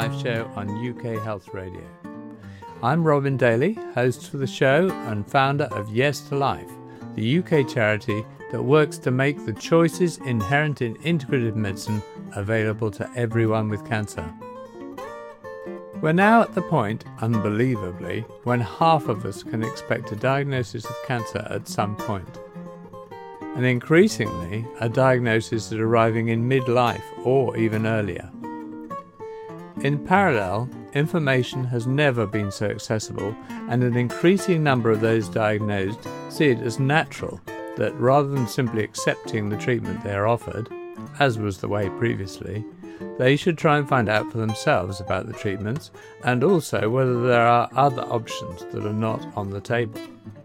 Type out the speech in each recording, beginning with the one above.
Life show on UK Health Radio. I'm Robin Daly, host for the show and founder of Yes to Life, the UK charity that works to make the choices inherent in integrative medicine available to everyone with cancer. We're now at the point, unbelievably, when half of us can expect a diagnosis of cancer at some point. And increasingly, a diagnosis is arriving in midlife or even earlier. In parallel, information has never been so accessible, and an increasing number of those diagnosed see it as natural that rather than simply accepting the treatment they are offered, as was the way previously, they should try and find out for themselves about the treatments and also whether there are other options that are not on the table.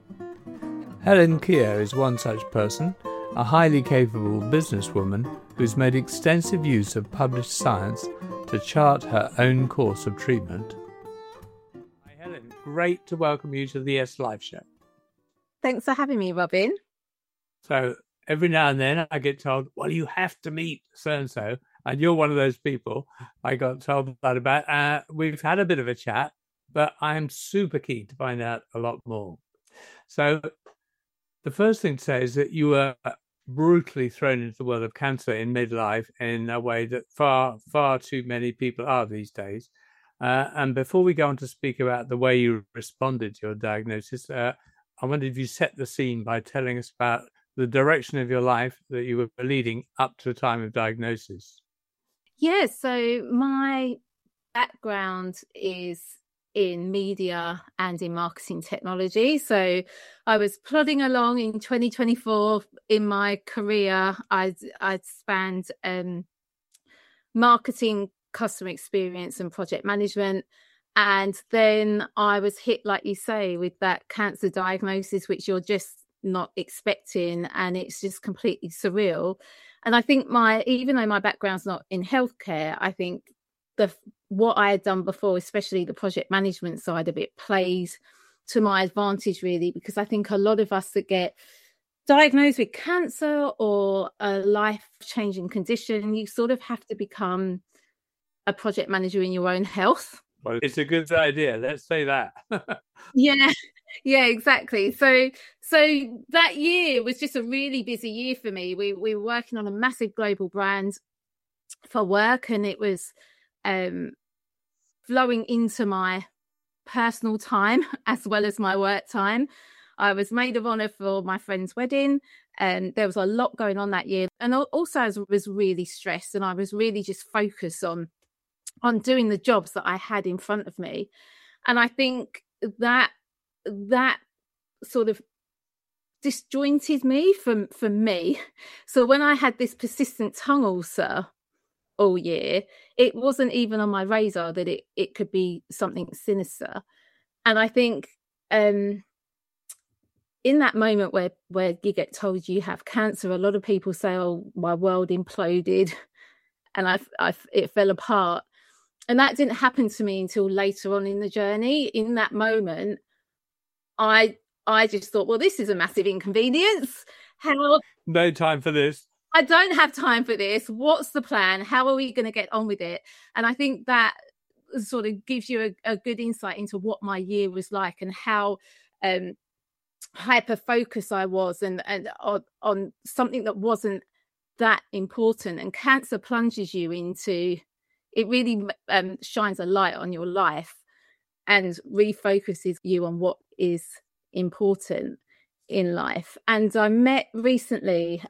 Helen Keogh is one such person, a highly capable businesswoman who's made extensive use of published science to chart her own course of treatment. Hi Helen, great to welcome you to the Yes Life show. Thanks for having me, Robin. So every now and then I get told, well, you have to meet so-and-so, and you're one of those people I got told that about. We've had a bit of a chat, but I'm super keen to find out a lot more. So the first thing to say is that you were brutally thrown into the world of cancer in midlife in a way that far, far too many people are these days. And before we go on to speak about the way you responded to your diagnosis, I wondered if you set the scene by telling us about the direction of your life that you were leading up to the time of diagnosis. Yeah, so my background is in media and in marketing technology. So I was plodding along in 2024 in my career. I'd spanned marketing, customer experience and project management. And then I was hit, like you say, with that cancer diagnosis, which you're just not expecting. And it's just completely surreal. And I think even though my background's not in healthcare, I think what I had done before, especially the project management side of it, plays to my advantage, really, because I think a lot of us that get diagnosed with cancer or a life-changing condition, you sort of have to become a project manager in your own health. Well, it's a good idea. Let's say that. Yeah, exactly. So that year was just a really busy year for me. We were working on a massive global brand for work, and it was flowing into my personal time as well as my work time. I was maid of honor for my friend's wedding, and there was a lot going on that year. And also I was really stressed, and I was really just focused on doing the jobs that I had in front of me. And I think that sort of disjointed me from me. So when I had this persistent tongue ulcer all year, it wasn't even on my radar that it could be something sinister. And I think in that moment where you get told you have cancer, a lot of people say, oh, my world imploded and it fell apart. And that didn't happen to me until later on in the journey. In that moment, I just thought, well, this is a massive inconvenience. No time for this. I don't have time for this. What's the plan? How are we going to get on with it? And I think that sort of gives you a good insight into what my year was like and how hyper focused I was and on something that wasn't that important. And cancer plunges you into, it really shines a light on your life and refocuses you on what is important in life. And I met recently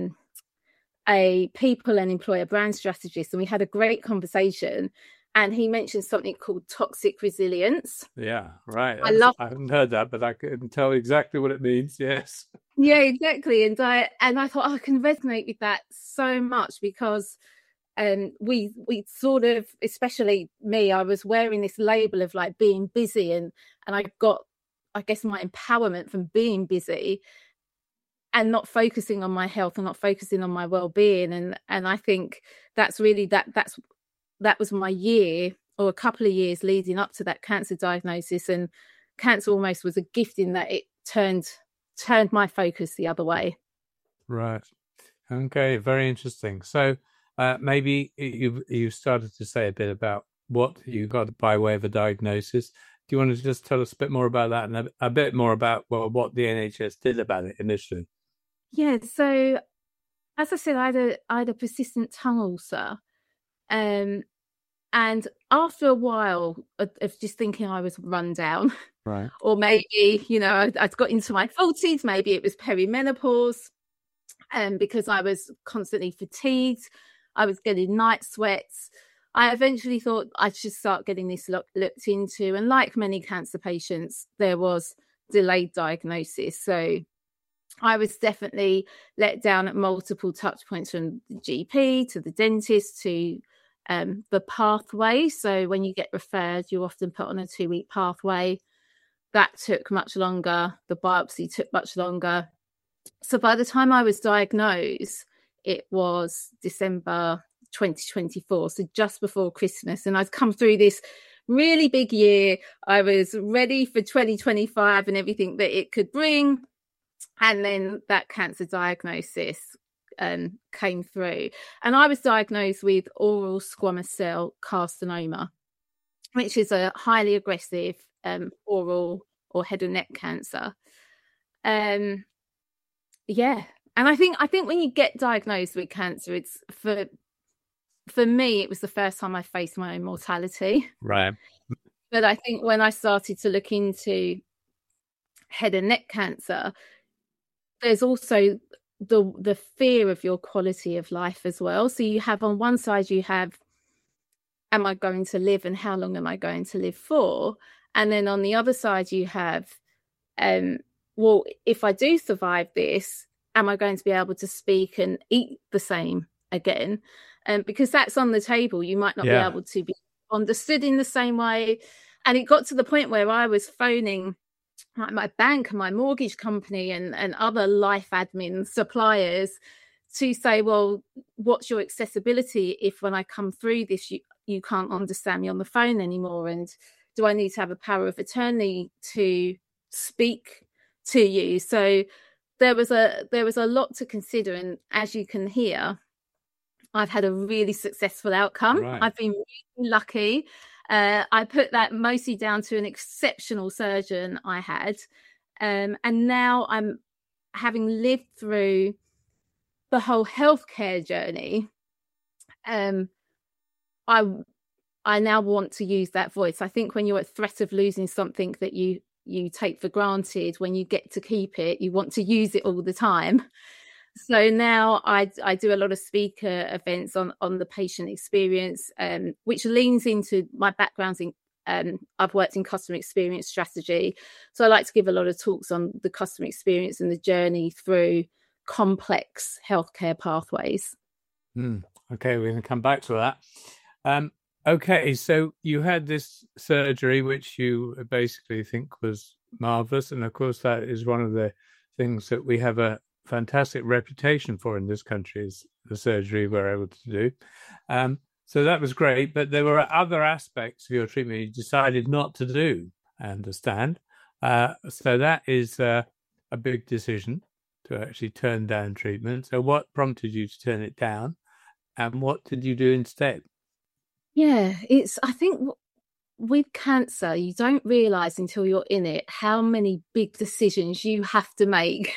a people and employer brand strategist, and we had a great conversation, and he mentioned something called toxic resilience. Yeah, right. I haven't heard that, but I can tell exactly what it means. Yes. Yeah, exactly. And I thought, I can resonate with that so much because we sort of, especially me, I was wearing this label of like being busy, and I got, I guess, my empowerment from being busy and not focusing on my health and not focusing on my well-being. And I think that's really that was my year, or a couple of years leading up to that cancer diagnosis. And cancer almost was a gift in that it turned my focus the other way. Right. Okay. Very interesting. So maybe you started to say a bit about what you got by way of a diagnosis. Do you want to just tell us a bit more about that and a bit more about what the NHS did about it initially? Yeah, so as I said, I had a persistent tongue ulcer. And after a while of just thinking I was run down, Right. or maybe, I'd got into my 40s, maybe it was perimenopause, because I was constantly fatigued, I was getting night sweats. I eventually thought I should start getting this looked into. And like many cancer patients, there was delayed diagnosis. So I was definitely let down at multiple touch points, from the GP to the dentist to the pathway. So when you get referred, you're often put on a 2-week pathway. That took much longer. The biopsy took much longer. So by the time I was diagnosed, it was December 2024, so just before Christmas. And I'd come through this really big year. I was ready for 2025 and everything that it could bring. And then that cancer diagnosis came through. And I was diagnosed with oral squamous cell carcinoma, which is a highly aggressive oral or head and neck cancer. Yeah. And I think when you get diagnosed with cancer, it's for me, it was the first time I faced my own mortality. Right. But I think when I started to look into head and neck cancer, there's also the fear of your quality of life as well. So you have, on one side, you have, am I going to live and how long am I going to live for? And then on the other side, you have, well, if I do survive this, am I going to be able to speak and eat the same again? Because that's on the table. You might not be able to be understood in the same way. And it got to the point where I was phoning my bank and my mortgage company and other life admin suppliers to say, well, what's your accessibility if when I come through this, you can't understand me on the phone anymore? And do I need to have a power of attorney to speak to you? So there was a lot to consider. And as you can hear, I've had a really successful outcome. Right. I've been really lucky. I put that mostly down to an exceptional surgeon I had. And now I'm, having lived through the whole healthcare journey, I now want to use that voice. I think when you're at threat of losing something that you take for granted, when you get to keep it, you want to use it all the time. So now I do a lot of speaker events on the patient experience, which leans into my background in, I've worked in customer experience strategy. So I like to give a lot of talks on the customer experience and the journey through complex healthcare pathways. Okay, we're going to come back to that. Okay, so you had this surgery, which you basically think was marvelous. And of course, that is one of the things that we have a fantastic reputation for in this country, is the surgery we're able to do. So that was great, but there were other aspects of your treatment you decided not to do, I understand. So that is a big decision, to actually turn down treatment. So what prompted you to turn it down, and what did you do instead? Yeah, I think with cancer, you don't realize until you're in it how many big decisions you have to make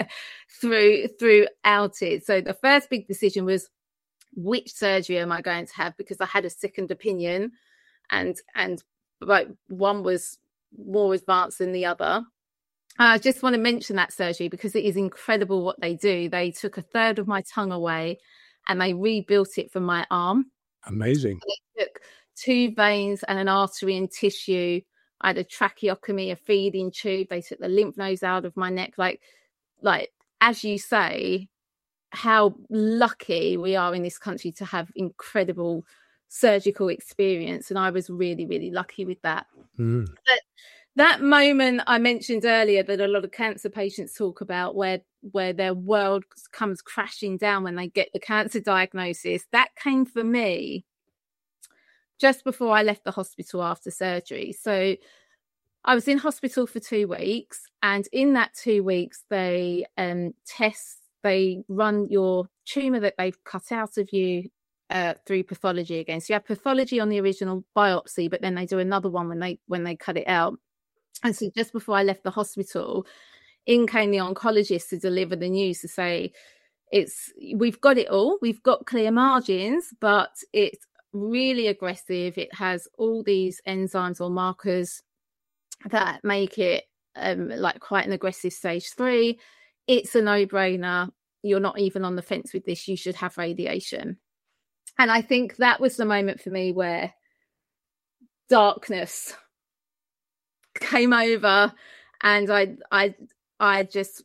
throughout it. So the first big decision was, which surgery am I going to have? Because I had a second opinion, and like one was more advanced than the other. I just want to mention that surgery because it is incredible what they do. They took a third of my tongue away and they rebuilt it from my arm. Amazing. So they took 2 veins and an artery and tissue. I had a tracheotomy, a feeding tube. They took the lymph nodes out of my neck. Like as you say, how lucky we are in this country to have incredible surgical experience. And I was really, really lucky with that. But that moment I mentioned earlier that a lot of cancer patients talk about, where their world comes crashing down when they get the cancer diagnosis, that came for me just before I left the hospital after surgery. So I was in hospital for 2 weeks, and in that 2 weeks, they run your tumour that they've cut out of you through pathology again. So you have pathology on the original biopsy, but then they do another one when they cut it out. And so just before I left the hospital, in came the oncologist to deliver the news to say, we've got it all, we've got clear margins, but it's really aggressive. It has all these enzymes or markers that make it like quite an aggressive stage 3. It's a no-brainer. You're not even on the fence with this. You should have radiation. And I think that was the moment for me where darkness came over, and I just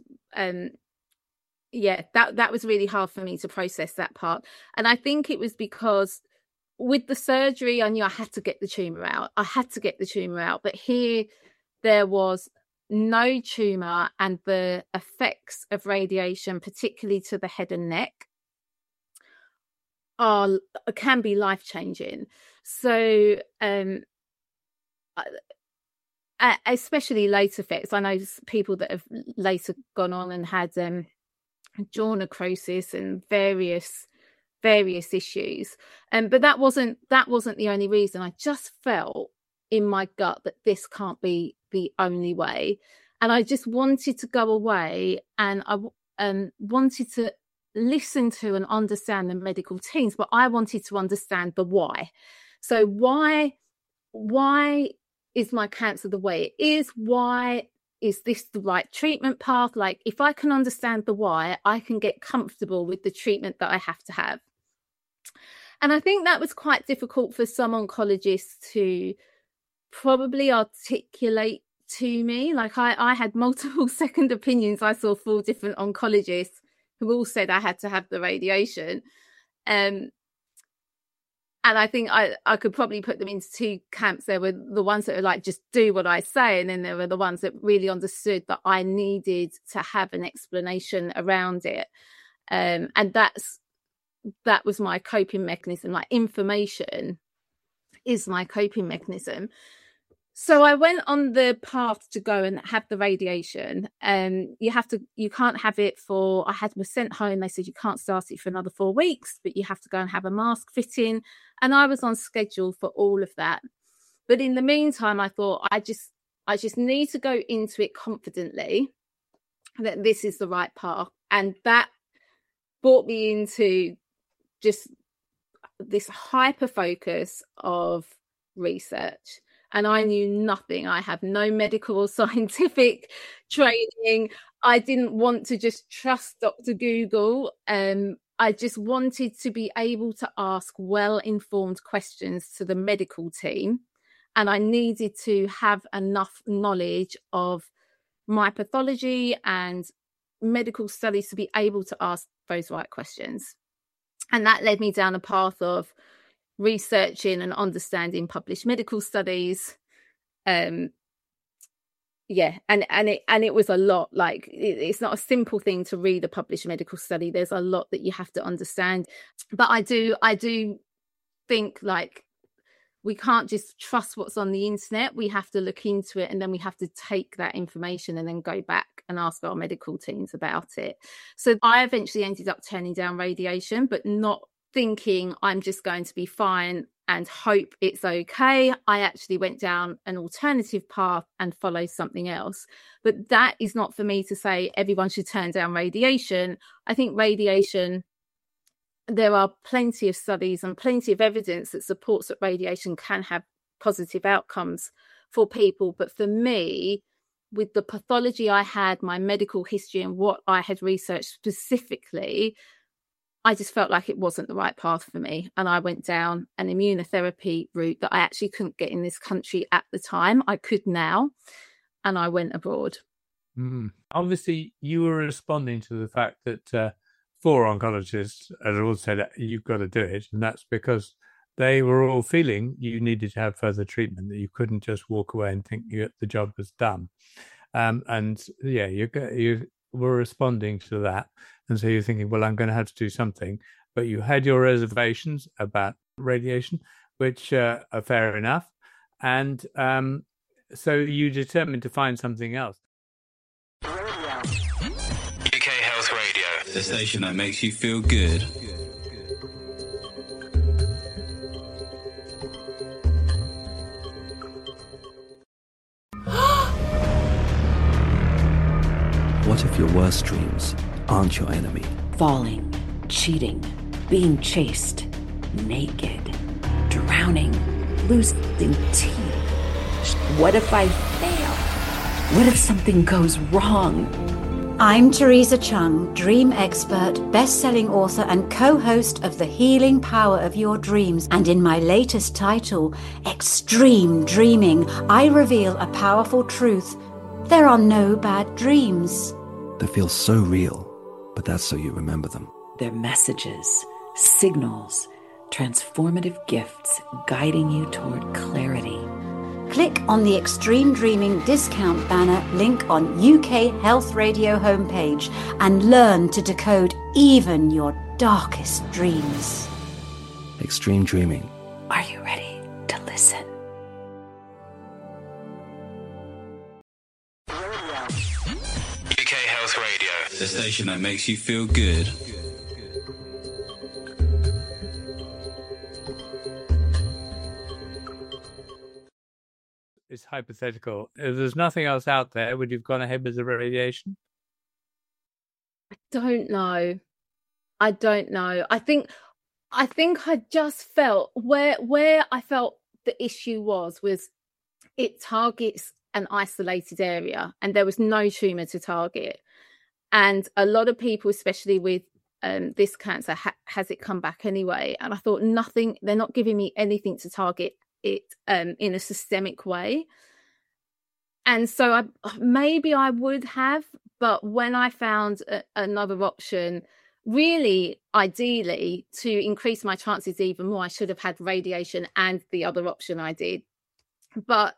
that was really hard for me to process that part. And I think it was because with the surgery, I knew I had to get the tumor out. But here there was no tumor, and the effects of radiation, particularly to the head and neck, can be life-changing. So especially late effects. I know people that have later gone on and had jaw necrosis and various issues, but that wasn't the only reason. I just felt in my gut that this can't be the only way, and I just wanted to go away, and I wanted to listen to and understand the medical teams, but I wanted to understand the why. So why is my cancer the way it is? Why is this the right treatment path? Like, if I can understand the why, I can get comfortable with the treatment that I have to have. And I think that was quite difficult for some oncologists to probably articulate to me. Like, I had multiple second opinions. I saw 4 different oncologists who all said I had to have the radiation. And I think I could probably put them into 2 camps. There were the ones that were like, just do what I say. And then there were the ones that really understood that I needed to have an explanation around it. And that was my coping mechanism. Like, information is my coping mechanism. So I went on the path to go and have the radiation. You can't have it I was sent home. They said you can't start it for another 4 weeks, but you have to go and have a mask fitting. And I was on schedule for all of that. But in the meantime, I thought I just need to go into it confidently that this is the right path. And that brought me into just this hyper focus of research. And I knew nothing. I have no medical or scientific training. I didn't want to just trust Dr. Google. I just wanted to be able to ask well-informed questions to the medical team. And I needed to have enough knowledge of my pathology and medical studies to be able to ask those right questions. And that led me down a path of researching and understanding published medical studies. And it was a lot. Like, it's not a simple thing to read a published medical study. There's a lot that you have to understand. But I do think, like, we can't just trust what's on the internet. We have to look into it, and then we have to take that information and then go back and ask our medical teams about it. So I eventually ended up turning down radiation, but not thinking I'm just going to be fine and hope it's okay. I actually went down an alternative path and followed something else. But that is not for me to say everyone should turn down radiation. I think radiation, there are plenty of studies and plenty of evidence that supports that radiation can have positive outcomes for people. But for me, with the pathology I had, my medical history and what I had researched specifically, I just felt like it wasn't the right path for me. And I went down an immunotherapy route that I actually couldn't get in this country at the time. I could now. And I went abroad. Obviously, you were responding to the fact that 4 oncologists had all said, you've got to do it. And that's because they were all feeling you needed to have further treatment, that you couldn't just walk away and think the job was done. You were responding to that. And so you're thinking, well, I'm going to have to do something. But you had your reservations about radiation, which are fair enough. And so you determined to find something else. UK Health Radio, the station that makes you feel good. what if your worst dreams aren't your enemy? Falling, cheating, being chased, naked, drowning, losing teeth. What if I fail? What if something goes wrong? I'm Teresa Chung, dream expert, best-selling author and co-host of The Healing Power of Your Dreams. And in my latest title, Extreme Dreaming, I reveal a powerful truth. There are no bad dreams. They feel so real, but that's so you remember them. They're messages, signals, transformative gifts guiding you toward clarity. Click on the Extreme Dreaming discount banner link on UK Health Radio homepage and learn to decode even your darkest dreams. Extreme Dreaming. Are you ready to listen? UK Health Radio, the station that makes you feel good. It's hypothetical. If there's nothing else out there, would you have gone ahead with the radiation? I don't know. I think I just felt where I felt the issue was it targets an isolated area and there was no tumour to target. And a lot of people, especially with this cancer, has it come back anyway. And I thought they're not giving me anything to target it in a systemic way. And so maybe I would have, but when I found another option, really ideally to increase my chances even more, I should have had radiation and the other option I did. But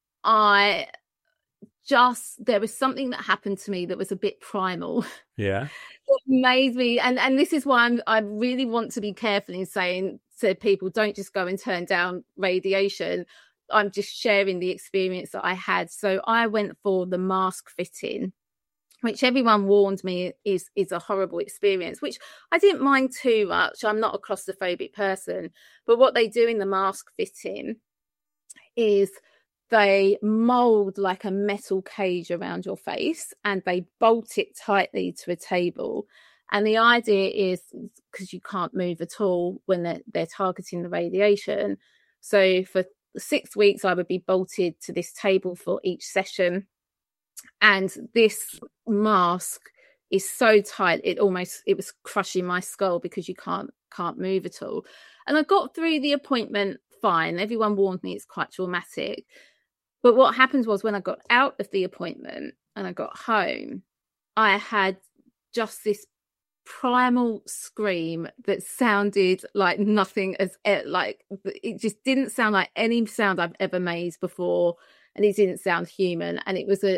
there was something that happened to me that was a bit primal. Yeah. It made me, and this is why I really want to be careful in saying to people, don't just go and turn down radiation. I'm just sharing the experience that I had. So I went for the mask fitting, which everyone warned me is a horrible experience, which I didn't mind too much. I'm not a claustrophobic person, but what they do in the mask fitting is they mold like a metal cage around your face and they bolt it tightly to a table. And the idea is because you can't move at all when they're targeting the radiation. So for 6 weeks, I would be bolted to this table for each session. And this mask is so tight, it was crushing my skull because you can't move at all. And I got through the appointment fine. Everyone warned me it's quite traumatic. But what happened was when I got out of the appointment and I got home, I had just this primal scream that sounded like nothing it just didn't sound like any sound I've ever made before, and it didn't sound human. And it was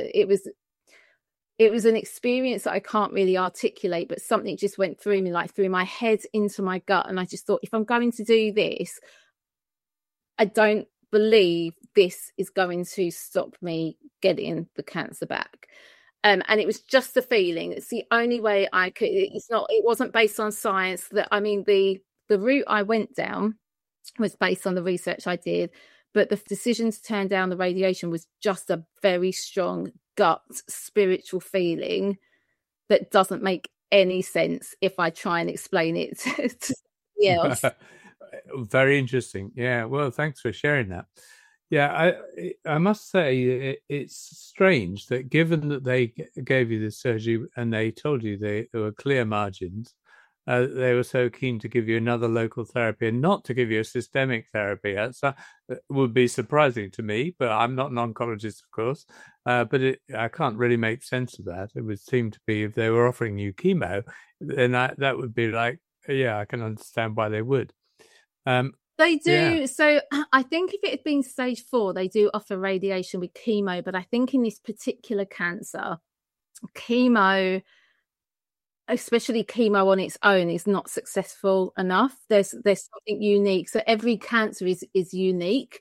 an experience that I can't really articulate, but something just went through me, like through my head into my gut. And I just thought, if I'm going to do this, I don't believe this is going to stop me getting the cancer back. And it was just a feeling. It's the only way I could. It wasn't based on science. The route I went down was based on the research I did, but the decision to turn down the radiation was just a very strong gut spiritual feeling that doesn't make any sense if I try and explain it to somebody else. Very interesting. Yeah. Well, thanks for sharing that. Yeah, I must say it's strange that given that they gave you this surgery and they told you there were clear margins, they were so keen to give you another local therapy and not to give you a systemic therapy. That would be surprising to me, but I'm not an oncologist, of course. But I can't really make sense of that. It would seem to be if they were offering you chemo, then that would be like, yeah, I can understand why they would. They do. Yeah. So I think if it had been stage 4, they do offer radiation with chemo. But I think in this particular cancer, chemo, especially chemo on its own, is not successful enough. There's something unique. So every cancer is unique.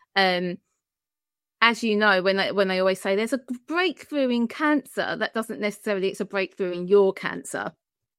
As you know, when they always say there's a breakthrough in cancer, that doesn't necessarily, it's a breakthrough in your cancer.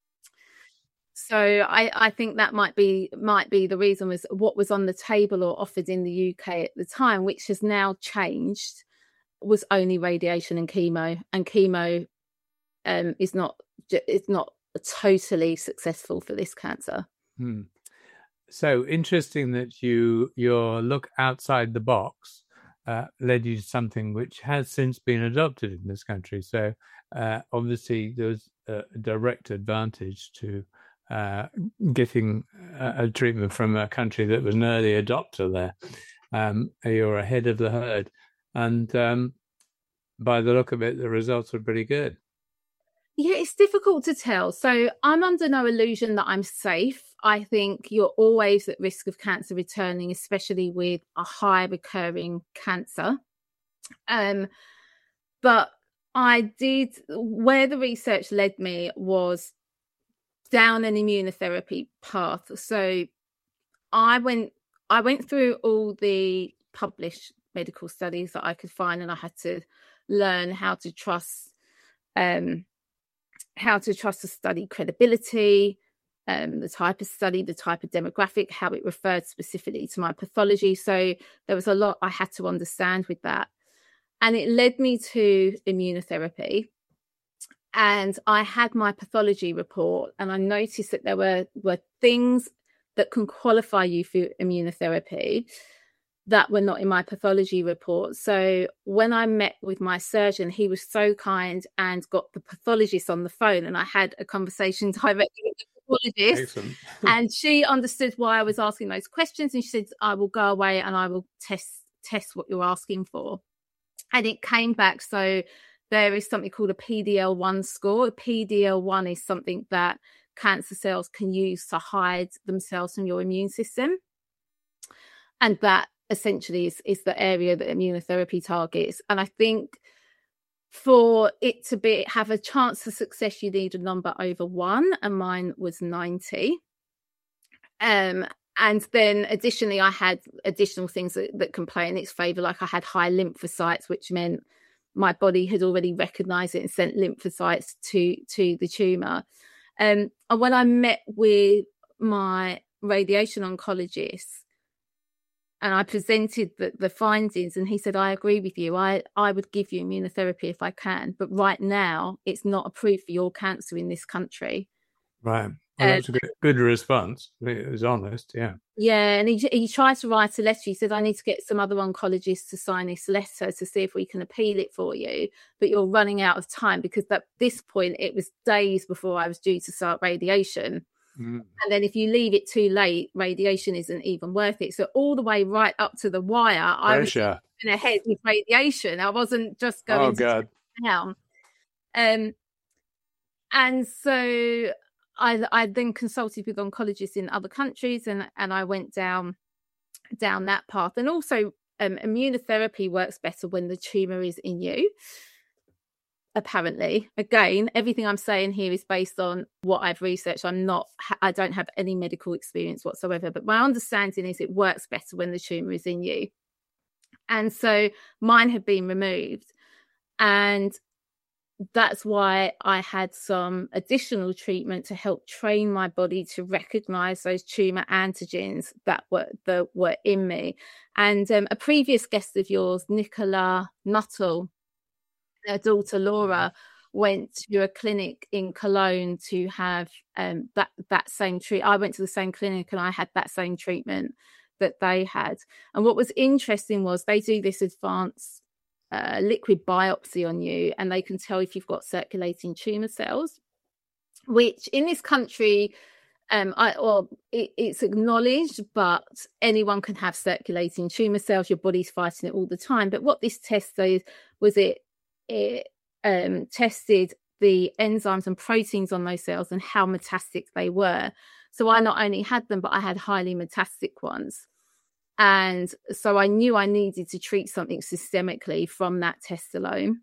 So I think that might be the reason was what was on the table or offered in the UK at the time, which has now changed, was only radiation and chemo it's not totally successful for this cancer. So interesting that your look outside the box led you to something which has since been adopted in this country. So obviously there's a direct advantage to getting a treatment from a country that was an early adopter there. You're ahead of the herd. And by the look of it, the results were pretty good. Yeah, it's difficult to tell. So I'm under no illusion that I'm safe. I think you're always at risk of cancer returning, especially with a high recurring cancer. But where the research led me was down an immunotherapy path. So I went through all the published medical studies that I could find, and I had to learn how to trust the study credibility, the type of study, the type of demographic, how it referred specifically to my pathology. So there was a lot I had to understand with that. And it led me to immunotherapy. And I had my pathology report, and I noticed that there were things that can qualify you for immunotherapy that were not in my pathology report. So when I met with my surgeon, he was so kind and got the pathologist on the phone, and I had a conversation directly with the pathologist. And she understood why I was asking those questions, and she said, I will go away and I will test what you're asking for. And it came back. So there is something called a PD-L1 score. A PD-L1 is something that cancer cells can use to hide themselves from your immune system. And that essentially is the area that immunotherapy targets. And I think for it to have a chance of success, you need a number over 1, and mine was 90. And then additionally, I had additional things that can play in its favour, like I had high lymphocytes, which meant my body had already recognised it and sent lymphocytes to the tumour. And when I met with my radiation oncologist and I presented the findings, and he said, I agree with you. I would give you immunotherapy if I can. But right now, it's not approved for your cancer in this country. Right. Well, that's a good response. It was honest, yeah. Yeah, and he tried to write a letter. He said, I need to get some other oncologists to sign this letter to see if we can appeal it for you. But you're running out of time, because at this point, it was days before I was due to start radiation. And then if you leave it too late, radiation isn't even worth it. So all the way right up to the wire, I was going ahead with radiation. I wasn't just going down. And so I then consulted with oncologists in other countries, and I went down that path. And also immunotherapy works better when the tumour is in you. Apparently, again, everything I'm saying here is based on what I've researched. I don't have any medical experience whatsoever, but my understanding is it works better when the tumour is in you. And so mine had been removed, and that's why I had some additional treatment to help train my body to recognise those tumour antigens that were in me. And a previous guest of yours, Nicola Nuttall, her daughter Laura, went to a clinic in Cologne to have that same treatment. I went to the same clinic and I had that same treatment that they had. And what was interesting was they do this advanced liquid biopsy on you, and they can tell if you've got circulating tumour cells, which in this country, it's acknowledged, but anyone can have circulating tumour cells. Your body's fighting it all the time. But what this test did was it tested the enzymes and proteins on those cells and how metastatic they were. So I not only had them, but I had highly metastatic ones. And so I knew I needed to treat something systemically from that test alone.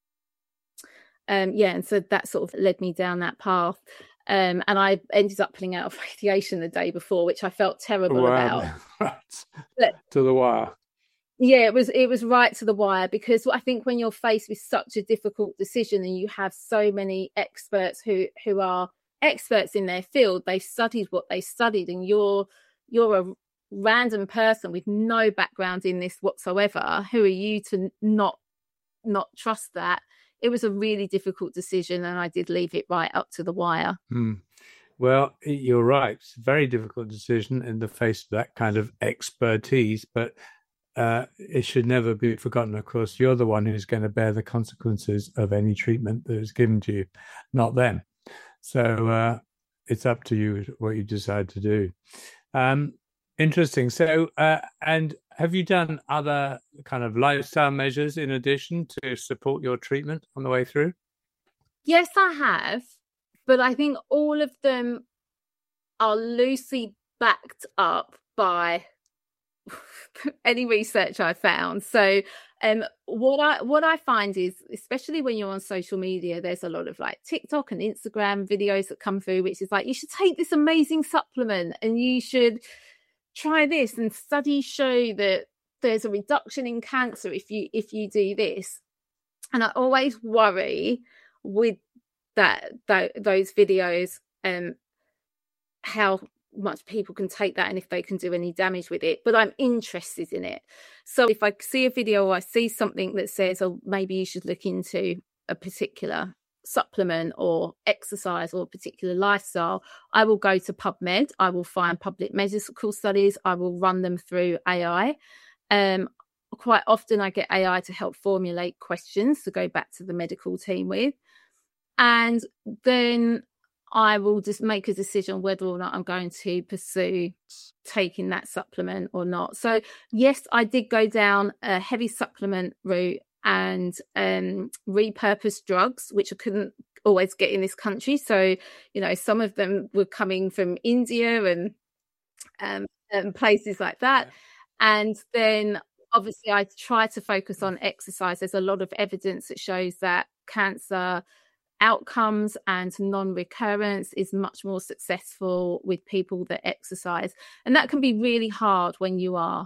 And so that sort of led me down that path. And I ended up pulling out of radiation the day before, which I felt terrible about. Right. To the wire. Yeah, it was right to the wire, because I think when you're faced with such a difficult decision and you have so many experts who are experts in their field, they studied what they studied, and you're a random person with no background in this whatsoever. Who are you to not trust that? it was a really difficult decision, and I did leave it right up to the wire. Well, you're right. It's a very difficult decision in the face of that kind of expertise, but it should never be forgotten. Of course, you're the one who's going to bear the consequences of any treatment that is given to you, not them. So it's up to you what you decide to do. Interesting. So, and have you done other kind of lifestyle measures in addition to support your treatment on the way through? Yes, I have. But I think all of them are loosely backed up by any research I found. So what I find is, especially when you're on social media, there's a lot of like TikTok and Instagram videos that come through, which is like, you should take this amazing supplement and you should try this, and studies show that there's a reduction in cancer if you do this. And I always worry with those videos how much people can take that and if they can do any damage with it, but I'm interested in it. So if I see a video or I see something that says, oh, maybe you should look into a particular supplement or exercise or a particular lifestyle, I will go to PubMed. I will find public medical studies. I will run them through AI. Quite often I get AI to help formulate questions to go back to the medical team with. And then I will just make a decision whether or not I'm going to pursue taking that supplement or not. So yes, I did go down a heavy supplement route and repurposed drugs, which I couldn't always get in this country. So, you know, some of them were coming from India and places like that. And then obviously I try to focus on exercise. There's a lot of evidence that shows that cancer outcomes and non-recurrence is much more successful with people that exercise. And that can be really hard when you are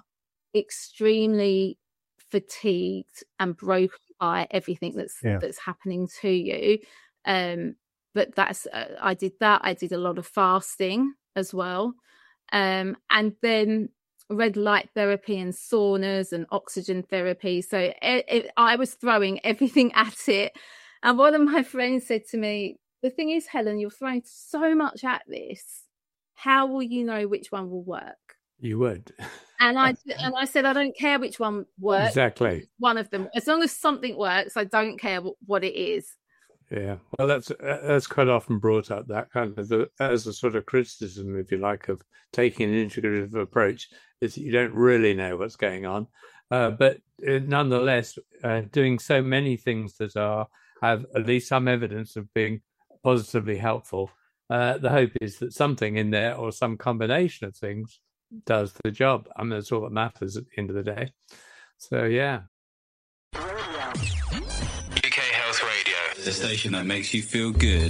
extremely fatigued and broken by everything that's happening to you. But that's I did that. I did a lot of fasting as well. And then red light therapy and saunas and oxygen therapy. So I was throwing everything at it. And one of my friends said to me, the thing is, Helen, you're throwing so much at this. How will you know which one will work? You would. And I said, I don't care which one works. Exactly. One of them. As long as something works, I don't care what it is. Yeah. Well, that's quite often brought up, that kind of as a sort of criticism, if you like, of taking an integrative approach, is that you don't really know what's going on. But nonetheless, doing so many things that have at least some evidence of being positively helpful, the hope is that something in there or some combination of things does the job. I mean, that's all that matters at the end of the day. So, yeah. UK Health Radio, the station that makes you feel good.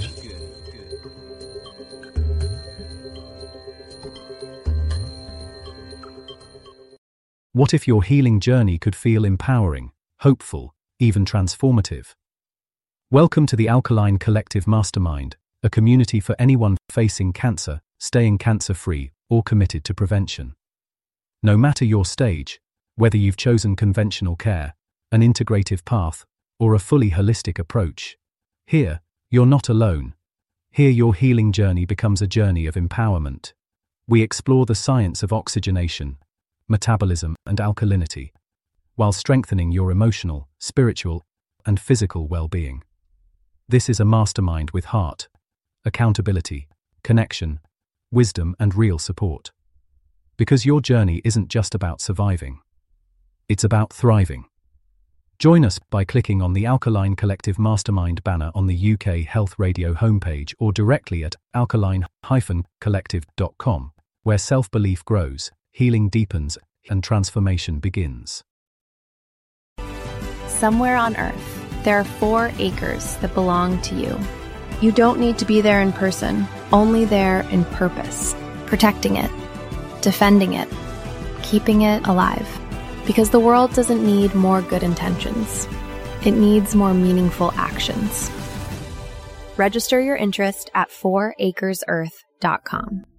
What if your healing journey could feel empowering, hopeful, even transformative? Welcome to the Alkaline Collective Mastermind, a community for anyone facing cancer, staying cancer-free, or committed to prevention. No matter your stage, whether you've chosen conventional care, an integrative path, or a fully holistic approach, here, you're not alone. Here your healing journey becomes a journey of empowerment. We explore the science of oxygenation, metabolism, and alkalinity, while strengthening your emotional, spiritual, and physical well-being. This is a mastermind with heart, accountability, connection, wisdom, and real support. Because your journey isn't just about surviving. It's about thriving. Join us by clicking on the Alkaline Collective Mastermind banner on the UK Health Radio homepage or directly at alkaline-collective.com, where self-belief grows, healing deepens, and transformation begins. Somewhere on Earth, there are 4 acres that belong to you. You don't need to be there in person, only there in purpose, protecting it, defending it, keeping it alive. Because the world doesn't need more good intentions. It needs more meaningful actions. Register your interest at 4acresearth.com.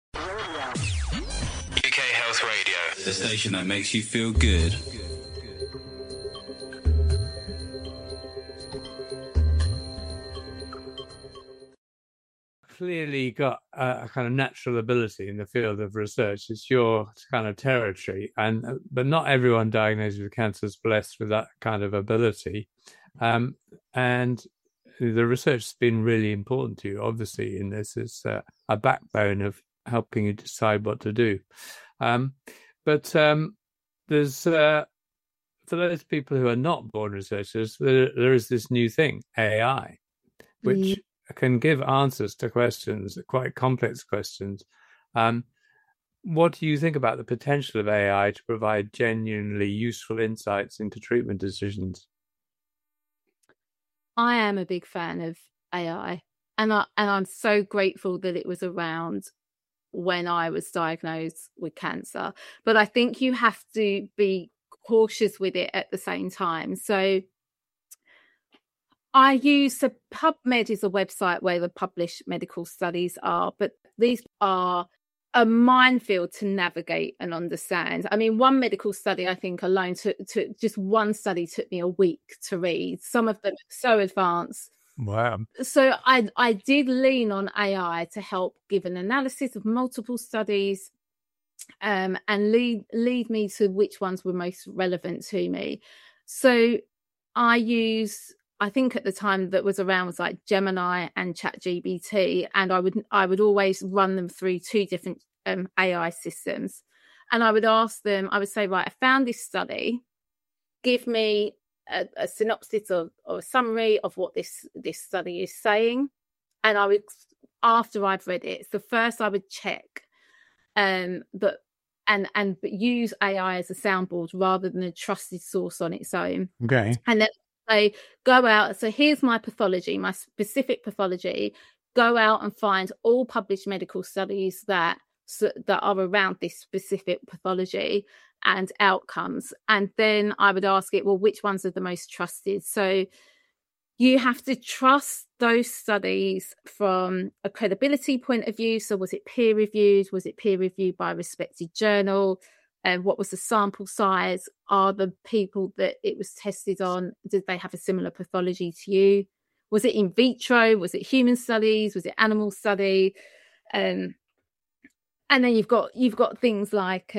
UK Health Radio, the station that makes you feel good. clearly got a kind of natural ability in the field of research. It's your kind of territory, but not everyone diagnosed with cancer is blessed with that kind of ability. And the research has been really important to you, obviously, in this. It's a backbone of helping you decide what to do. But there's, for those people who are not born researchers, there is this new thing, AI, which can give answers to questions, quite complex questions. What do you think about the potential of AI to provide genuinely useful insights into treatment decisions? I am a big fan of AI, and I'm so grateful that it was around when I was diagnosed with cancer. But I think you have to be cautious with it at the same time. So PubMed is a website where the published medical studies are, but these are a minefield to navigate and understand. I mean, one medical study, I think alone, just one study took me a week to read. Some of them are so advanced. Wow. So I did lean on AI to help give an analysis of multiple studies and lead me to which ones were most relevant to me. So I think at the time that was around was like Gemini and ChatGPT, and I would always run them through two different AI systems, and I would ask them. I would say, right, I found this study. Give me a synopsis or a summary of what this study is saying, and I would, after I've read it, so first I would check, but use AI as a soundboard rather than a trusted source on its own. Okay, and then. So go out. So here's my pathology, my specific pathology. Go out and find all published medical studies that are around this specific pathology and outcomes. And then I would ask it, well, which ones are the most trusted? So you have to trust those studies from a credibility point of view. So was it peer reviewed? Was it peer reviewed by a respected journal? And what was the sample size? Are the people that it was tested on, did they have a similar pathology to you? Was it in vitro? Was it human studies? Was it animal study? And then you've got things like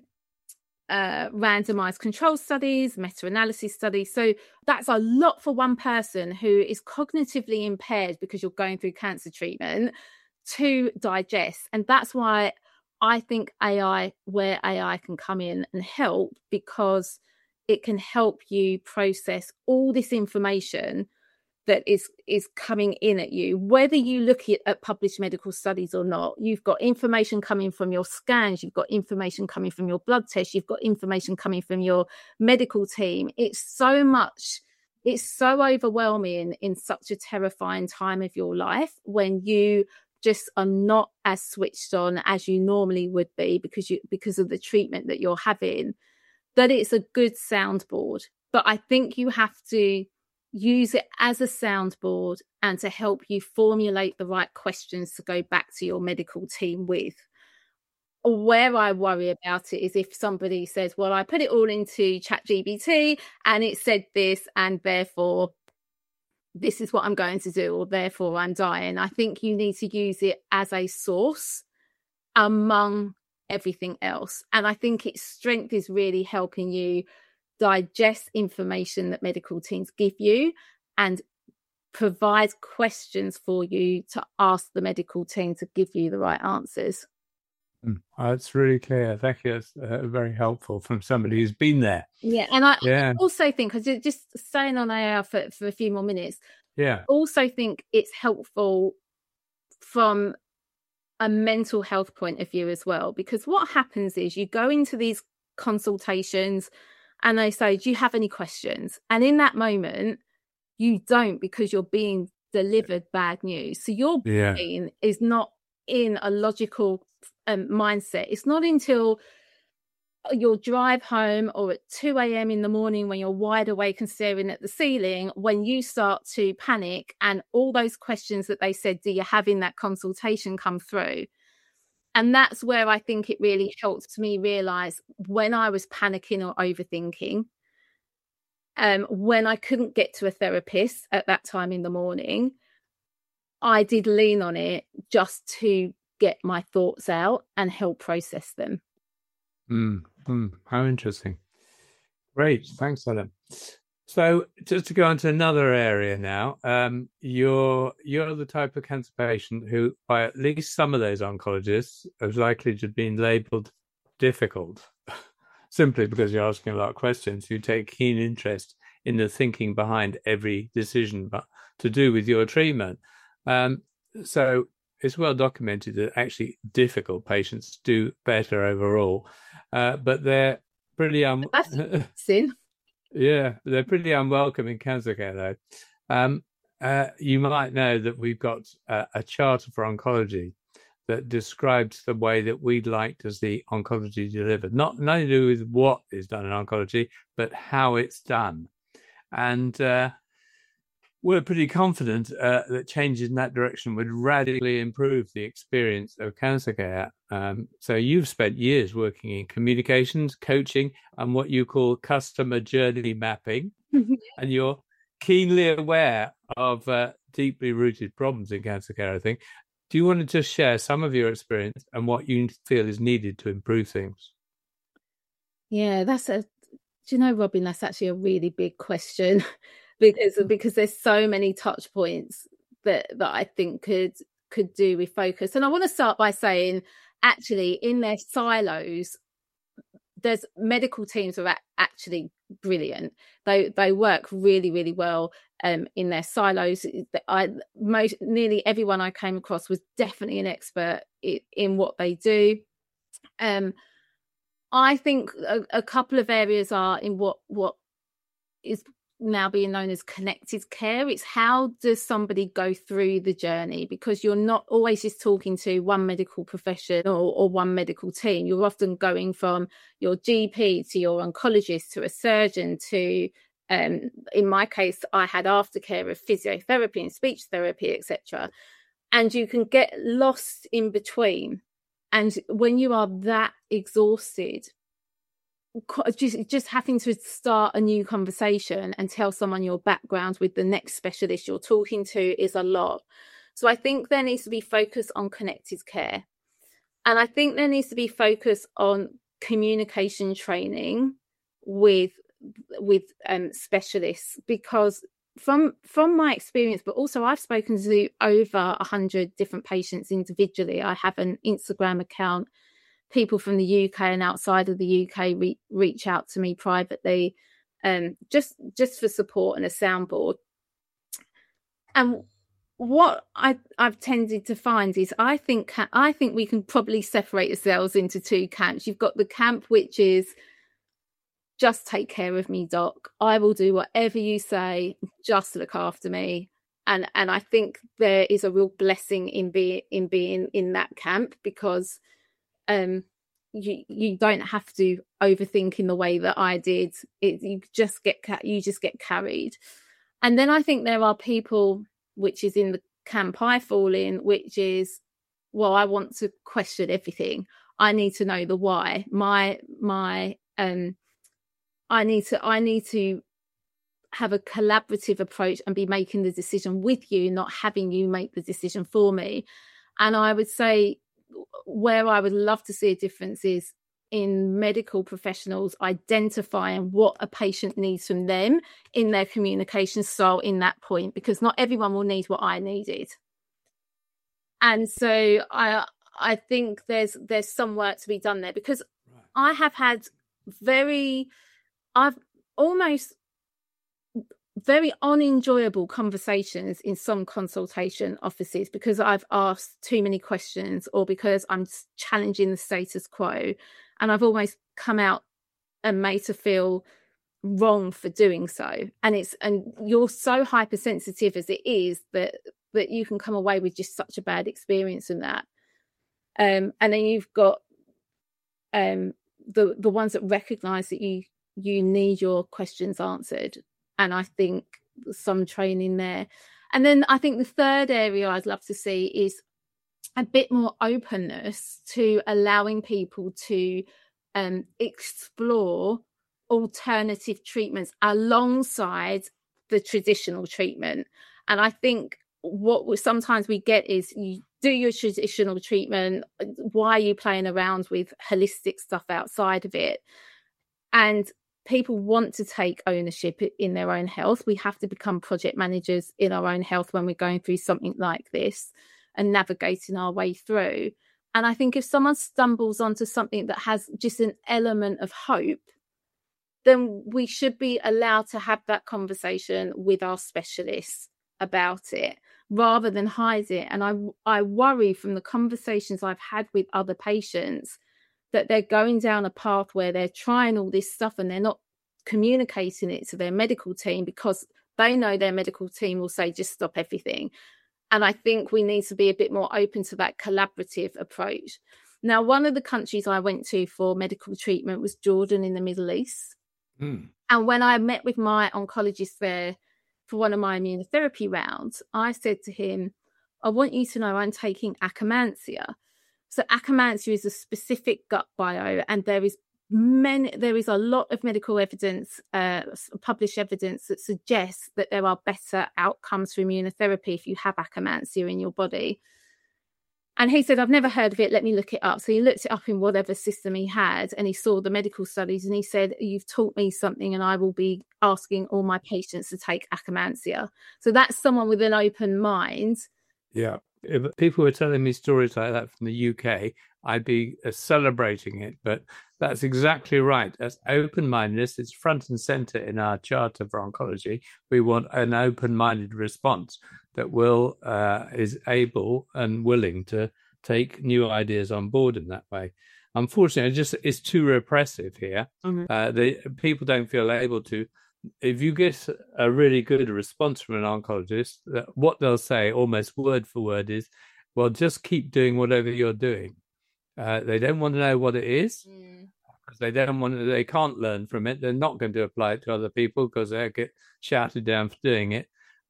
randomized control studies, meta-analysis studies. So that's a lot for one person who is cognitively impaired because you're going through cancer treatment to digest. And that's why I think where AI can come in and help, because it can help you process all this information that is coming in at you, whether you look at published medical studies or not. You've got information coming from your scans, you've got information coming from your blood tests, you've got information coming from your medical team. It's so much, it's so overwhelming in such a terrifying time of your life when you just are not as switched on as you normally would be because of the treatment that you're having, that it's a good soundboard. But I think you have to use it as a soundboard and to help you formulate the right questions to go back to your medical team with. Where I worry about it is if somebody says, well, I put it all into ChatGPT and it said this, and therefore this is what I'm going to do, or therefore I'm dying. I think you need to use it as a source among everything else. And I think its strength is really helping you digest information that medical teams give you and provide questions for you to ask the medical team to give you the right answers. That's really clear. Thank you. That's very helpful from somebody who's been there. Yeah, and I also think, just staying on AI for a few more minutes, also think it's helpful from a mental health point of view as well, because what happens is you go into these consultations and they say, do you have any questions? And in that moment, you don't, because you're being delivered bad news. So your brain is not in a logical mindset. It's not until your drive home or at 2 a.m. in the morning when you're wide awake and staring at the ceiling when you start to panic and all those questions that they said, do you have in that consultation, come through. And that's where I think it really helped me realize when I was panicking or overthinking, when I couldn't get to a therapist at that time in the morning, I did lean on it just to get my thoughts out and help process them. How interesting. Great. Thanks, Helen. So just to go on to another area now, you're the type of cancer patient who, by at least some of those oncologists, is likely to have been labelled difficult, simply because you're asking a lot of questions. You take keen interest in the thinking behind every decision to do with your treatment. So it's well documented that actually difficult patients do better overall, but they're pretty sin. Yeah, they're pretty unwelcome in cancer care, though. You might know that we've got a charter for oncology that describes the way that we'd like to see oncology delivered. Not only to do with what is done in oncology, but how it's done. And we're pretty confident that changes in that direction would radically improve the experience of cancer care. So you've spent years working in communications, coaching, and what you call customer journey mapping, and you're keenly aware of deeply rooted problems in cancer care, I think. Do you want to just share some of your experience and what you feel is needed to improve things? Yeah, do you know, Robin, that's actually a really big question. Because there's so many touch points that I think could do with focus. And I want to start by saying, actually, in their silos, there's medical teams are actually brilliant. They work really, really well in their silos. Nearly everyone I came across was definitely an expert in what they do. I think a couple of areas are in what is now being known as connected care. It's how does somebody go through the journey, because you're not always just talking to one medical profession or one medical team. You're often going from your GP to your oncologist to a surgeon to in my case I had aftercare of physiotherapy and speech therapy, etc. And you can get lost in between, and when you are that exhausted, just having to start a new conversation and tell someone your background with the next specialist you're talking to is a lot. So I think there needs to be focus on connected care. And I think there needs to be focus on communication training with specialists, because from my experience, but also I've spoken to over 100 different patients individually. I have an Instagram account. People from the UK and outside of the UK reach out to me privately, just for support and a soundboard. And what I've tended to find is I think we can probably separate ourselves into two camps. You've got the camp which is just take care of me, doc. I will do whatever you say. Just look after me. And I think there is a real blessing in being in that camp, because you don't have to overthink in the way that I did. You just get carried. And then I think there are people, which is in the camp I fall in, which is, well, I want to question everything. I need to know the why. I need to have a collaborative approach and be making the decision with you, not having you make the decision for me. And I would say where I would love to see a difference is in medical professionals identifying what a patient needs from them in their communication style in that point, because not everyone will need what I needed. And so I think there's some work to be done there, because I have had almost very unenjoyable conversations in some consultation offices because I've asked too many questions or because I'm challenging the status quo, and I've almost come out and made to feel wrong for doing so. And you're so hypersensitive as it is that you can come away with just such a bad experience in that. And then you've got the ones that recognise that you need your questions answered. And I think some training there. And then I think the third area I'd love to see is a bit more openness to allowing people to explore alternative treatments alongside the traditional treatment. And I think what sometimes we get is, you do your traditional treatment. Why are you playing around with holistic stuff outside of it? And people want to take ownership in their own health. We have to become project managers in our own health when we're going through something like this and navigating our way through. And I think if someone stumbles onto something that has just an element of hope, then we should be allowed to have that conversation with our specialists about it rather than hide it. And I worry from the conversations I've had with other patients that they're going down a path where they're trying all this stuff and they're not communicating it to their medical team because they know their medical team will say, just stop everything. And I think we need to be a bit more open to that collaborative approach. Now, one of the countries I went to for medical treatment was Jordan in the Middle East. And when I met with my oncologist there for one of my immunotherapy rounds, I said to him, I want you to know I'm taking Akkermansia. So Akkermansia is a specific gut bio, and there is a lot of medical evidence, published evidence that suggests that there are better outcomes for immunotherapy if you have Akkermansia in your body. And he said, I've never heard of it. Let me look it up. So he looked it up in whatever system he had, and he saw the medical studies, and he said, you've taught me something, and I will be asking all my patients to take Akkermansia. So that's someone with an open mind. Yeah. If people were telling me stories like that from the UK, I'd be celebrating it. But that's exactly right. That's open-mindedness. It's front and center in our Charter for Oncology. We want an open-minded response that is able and willing to take new ideas on board in that way. Unfortunately, it's too repressive here. The people don't feel able to. If you get a really good response from an oncologist, what they'll say almost word for word is, well, just keep doing whatever you're doing. They don't want to know what it is because they can't learn from it. They're not going to apply it to other people because they'll get shouted down for doing it.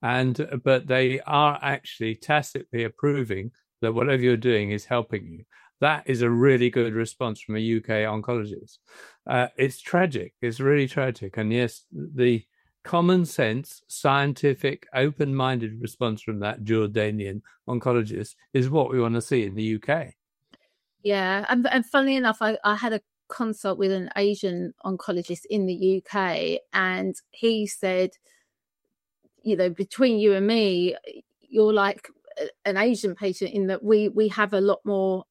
But they are actually tacitly approving that whatever you're doing is helping you. That is a really good response from a UK oncologist. It's tragic. It's really tragic. And yes, the common sense, scientific, open-minded response from that Jordanian oncologist is what we want to see in the UK. Yeah. And funnily enough, I had a consult with an Asian oncologist in the UK, and he said, between you and me, you're like an Asian patient in that we have a lot more.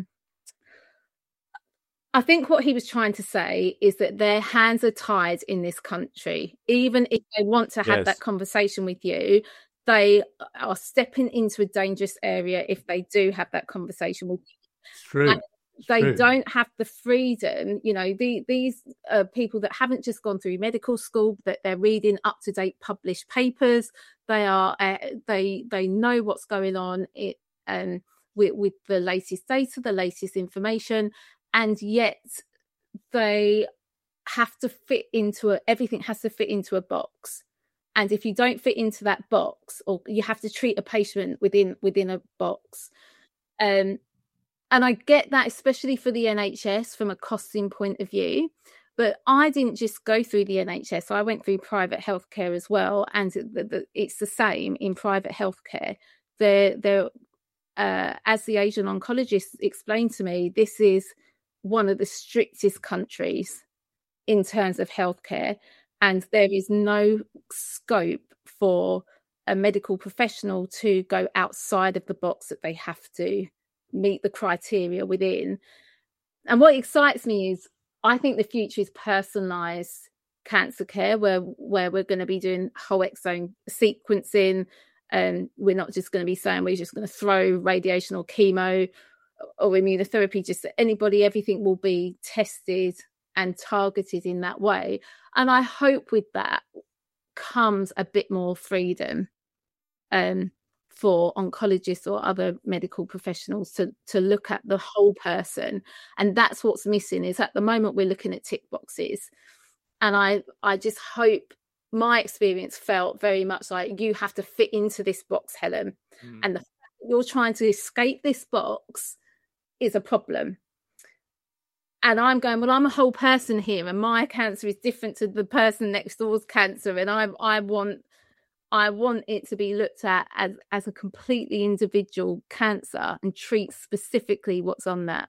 I think what he was trying to say is that their hands are tied in this country. Even if they want to have that conversation with you, they are stepping into a dangerous area if they do have that conversation with you. It's true. They don't have the freedom, these people that haven't just gone through medical school, that they're reading up-to-date published papers. They are, they know what's going on with the latest data, the latest information, and yet they have to fit into everything has to fit into a box. And if you don't fit into that box, or you have to treat a patient within a box, and I get that, especially for the NHS from a costing point of view. But I didn't just go through the NHS. I went through private healthcare as well. And it's the same in private healthcare. As the Asian oncologist explained to me, this is one of the strictest countries in terms of healthcare. And there is no scope for a medical professional to go outside of the box that they have to meet the criteria within. And what excites me is I think the future is personalized cancer care, where we're going to be doing whole exome sequencing, and we're not just going to be saying we're just going to throw radiation or chemo or immunotherapy just at anybody. Everything will be tested and targeted in that way. And I hope with that comes a bit more freedom for oncologists or other medical professionals to look at the whole person. And that's what's missing, is at the moment we're looking at tick boxes. And I just hope, my experience felt very much like you have to fit into this box, Helen. And the fact that you're trying to escape this box is a problem. And I'm going, well, I'm a whole person here, and my cancer is different to the person next door's cancer. And I I want it to be looked at as a completely individual cancer and treat specifically what's on that.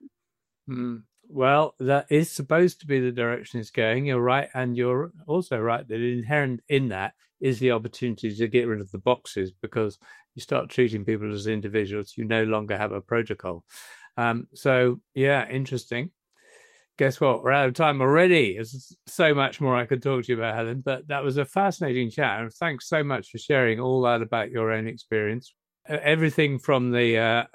Well, that is supposed to be the direction it's going. You're right. And you're also right that inherent in that is the opportunity to get rid of the boxes, because you start treating people as individuals. You no longer have a protocol. So, yeah, interesting. Guess what? We're out of time already. There's so much more I could talk to you about, Helen, but that was a fascinating chat. And thanks so much for sharing all that about your own experience. Everything from the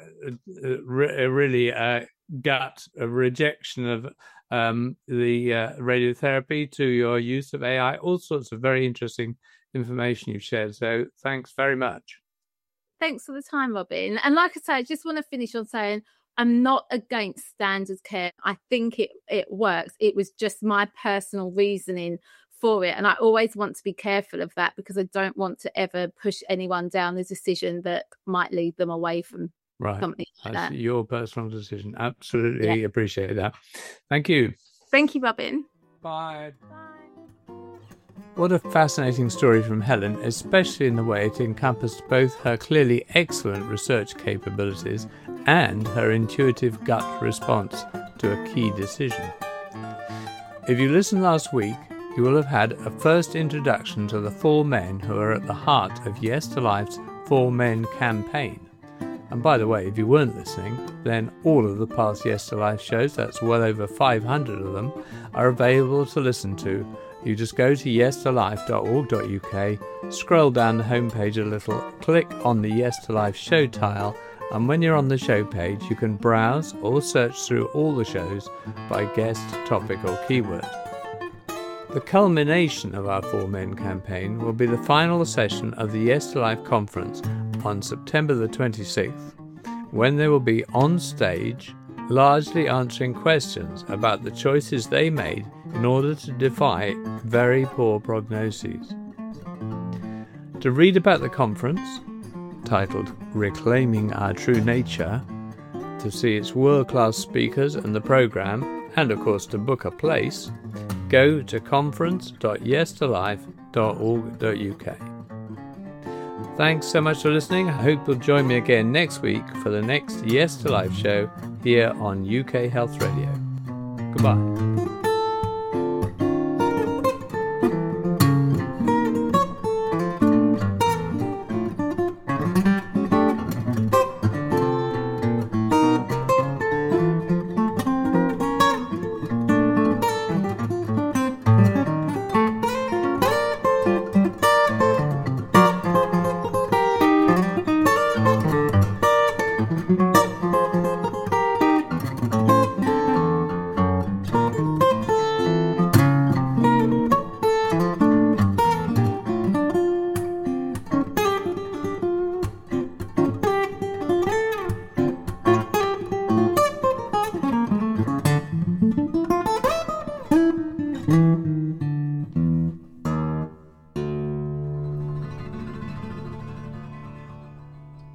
really gut rejection of the radiotherapy to your use of AI, all sorts of very interesting information you've shared. So thanks very much. Thanks for the time, Robin. And like I say, I just want to finish on saying I'm not against standard care. I think it works. It was just my personal reasoning for it. And I always want to be careful of that, because I don't want to ever push anyone down a decision that might lead them away from something like that. Your personal decision. Absolutely appreciate that. Thank you. Thank you, Robin. Bye. What a fascinating story from Helen, especially in the way it encompassed both her clearly excellent research capabilities and her intuitive gut response to a key decision. If you listened last week, you will have had a first introduction to the 4 men who are at the heart of Yes to Life's 4 Men campaign. And by the way, if you weren't listening, then all of the past Yes to Life shows, that's well over 500 of them, are available to listen to. You just go to yestolife.org.uk, scroll down the homepage a little, click on the Yes to Life show tile, and when you're on the show page, you can browse or search through all the shows by guest, topic or keyword. The culmination of our 4 Men campaign will be the final session of the Yes to Life conference on September the 26th, when they will be on stage, largely answering questions about the choices they made in order to defy very poor prognoses. To read about the conference, titled Reclaiming Our True Nature, to see its world-class speakers and the programme, and of course to book a place, go to conference.yestolife.org.uk. Thanks so much for listening. I hope you'll join me again next week for the next Yes to Life show here on UK Health Radio. Goodbye.